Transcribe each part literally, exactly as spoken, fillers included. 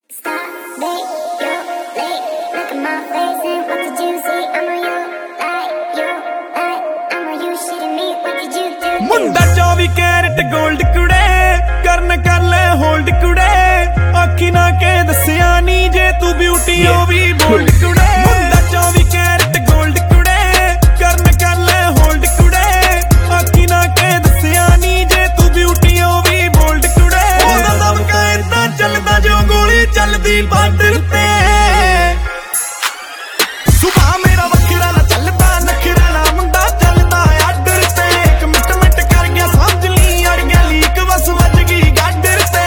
मुंडा चौबी carat gold कुड़े करन कर ले होल्ड कुड़े आखी ना के दसिया नी जे तू ब्यूटी हो भी बोल्ड कुड़े मुंडा चौबी कैरेट गोल्ड कुड़े करन कर ले होल्ड कुड़े आखी ना के दसिया नी जे तू ब्यूटी हो भी बोल्ड कुड़े ओदा दम कहता चलदा जो गोली चलदी बादल ते सुबह मेरा वखरा ना चलदा नखरा ना मुंडा चलदा आडर ते एक मिनट मिनट कर गया समझ ली अड़ गया लीक बस वज गई गाडर ते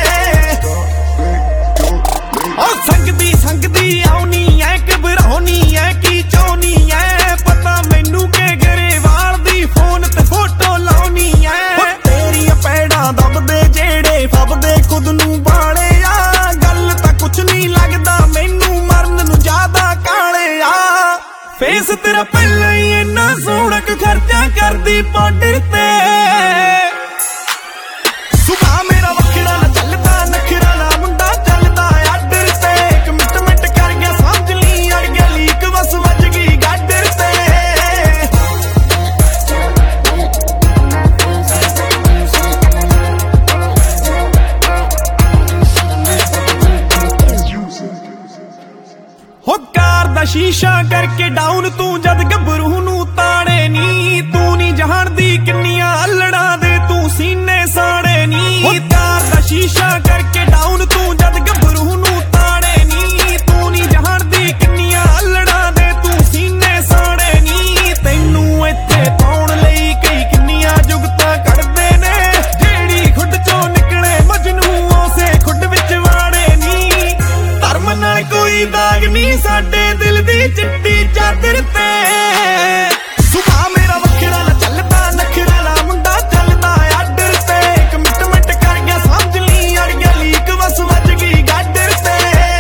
ओ संगदी संगदी आउनी है घबराउनी है की चाहनी है पता मैनू के गरेवाल दी फोन ते फोटो लाउनी है तेरी पैड़ा दबदे जेड़े फबदे खुद नू बाले आ गल तां कुछ नहीं लगदा मैनू मरन नू ज्यादा काले आ फेस तेरा पहले ही इन्ना सोहना खर्चा करदी पाउडर ते सुबह मेरा वखरा ना चलदा नखरा ना मुंडा चलदा आडर ते एक मिनट मिनट कर गया समझ ली अड़ गया लीक बस वज गई गाडर ते हो कार दा शीशा करके डाउन तू जद गबरू नू ताड़े नी तू नी जानदी किन्नियां अल्लड़ा दे तू सीने साड़े नी हो कार दा शीशा करके डाउन तू जद गबरू नू ताड़े नी तू नी जानदी किन्नियां अल्लड़ा दे तू सीने साड़े नी तैनू इत्थे पाउण लई कई किन्नियां जुगतां कढदे ने जेड़ी खुड चों निकले मजनू उसे खुड विच वाड़े नी धर्म नाल कोई दाग नी साडे दिल दी चिट्टी चादर ते सुबह मेरा वखरा ना चलदा नखरा ना मुंडा चलदा आडर ते एक मिनट मिनट कर गया समझ ली अड़ गया लीक बस वज गई गाडर ते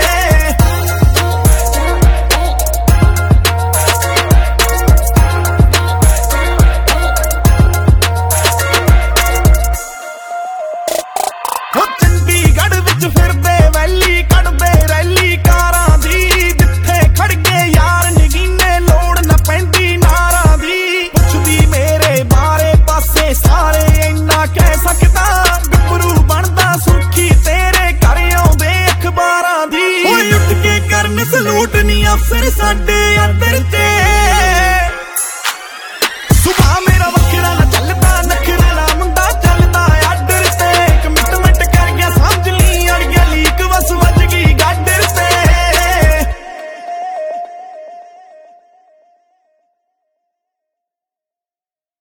हो चंडीगढ़ विच फिरदे वैली कढदे रैली कारां दी जिथे खड़ गए यार नगीने लोड़ ना पैंदी नारां दी पुछदी मेरे बारे पासे सारे इन्ना कह सकदा गबरू बनदा सुखी तेरे घर आउंदे अखबारां दी ओए उठ के करन सलूट नी अफसर साडे